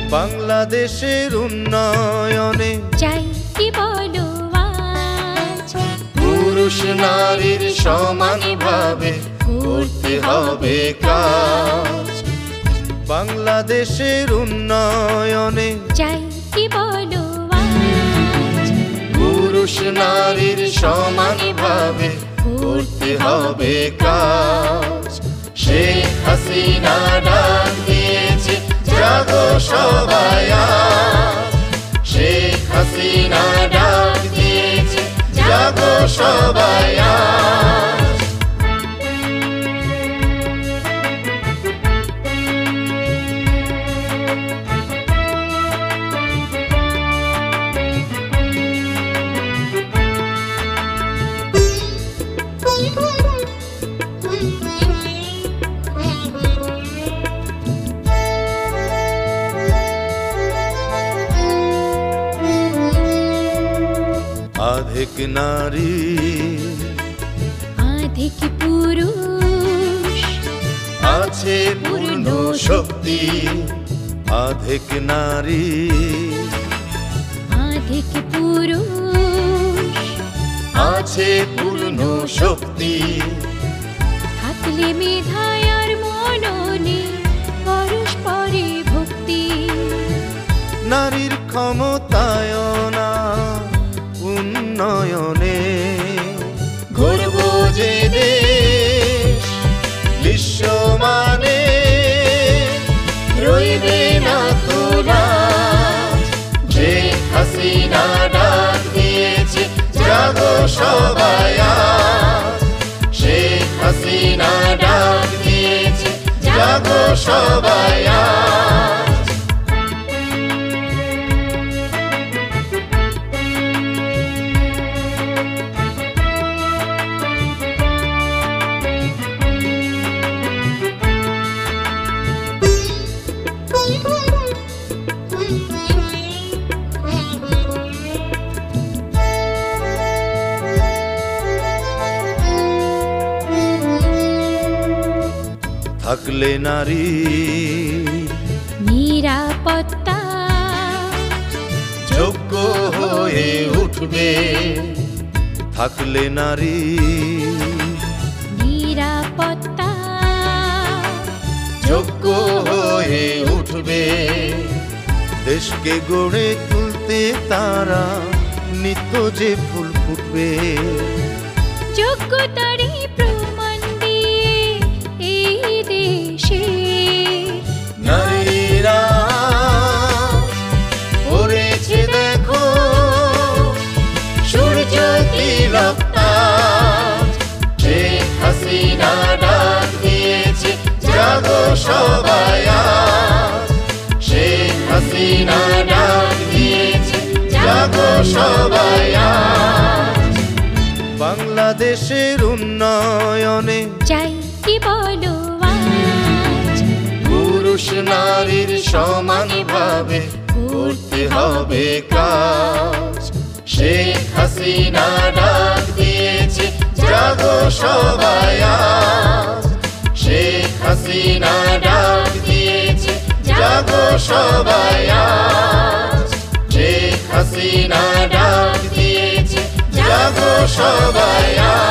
বাংলাদেশের উন্নয়নে চাই কি বলো আজ, পুরুষ নারীর সমানভাবে করতে হবে কাজ। বাংলাদেশের উন্নয়নে চাই কি বলো আজ, পুরুষ নারীর সমানভাবে করতে হবে কাজ। শেখ হাসিনা ডাক দিয়েছে জাগো সবাই আজ, শেখ হাসিনা ডাক দিয়েছে জাগো সবাই আজ। আধেক নারী আধেক পুরুষ আছে পূর্ণ শক্তি, আধেক নারী আধেক পুরুষ আছে পূর্ণ শক্তি। থাকলে মেধায় আর মননে পরস্পরে ভক্তি, নারীর ক্ষমতায়না উন্নয়নে গর্ব যে দেশ বিশ্বমানে রইবে না তো লাজ। শেখ হাসিনা ডাক দিয়েছে জাগো সবাই আজ, শেখ হাসিনা ডাক দিয়েছে জাগো সবাই আজ। থাকলে নারী নিরাপত্তা যোগ্য হয়ে উঠবে, থাকলে নারী নিরাপত্তা যোগ্য হয়ে উঠবে। দেশকে গড়ে তুলতে তারা নিত্য যে ফুল ফুটবে। যোগ্যতারই প্রমাণ দিয়ে এই দেশে নারীরা করেছে দেখো সূর্য তিলকতাজ। শেখ হাসিনা ডাক দিয়েছে জাগো সবাই আজ, শেখ হাসিনা ডাক দিয়েছে জাগো সবাই আজ। বাংলাদেশের উন্নয়নে চাই কি বলো আজ, পুরুষ নারীর সমানভাবে করতে হবে কাজ। শেখ হাসিনা ডাক দিয়েছে জাগো সবাই আজ, শেখ হাসিনা ডাক দিয়েছে জাগো সবাই আজ, শেখ হাসিনা ডাক দিয়েছে জাগো সবাই আজ।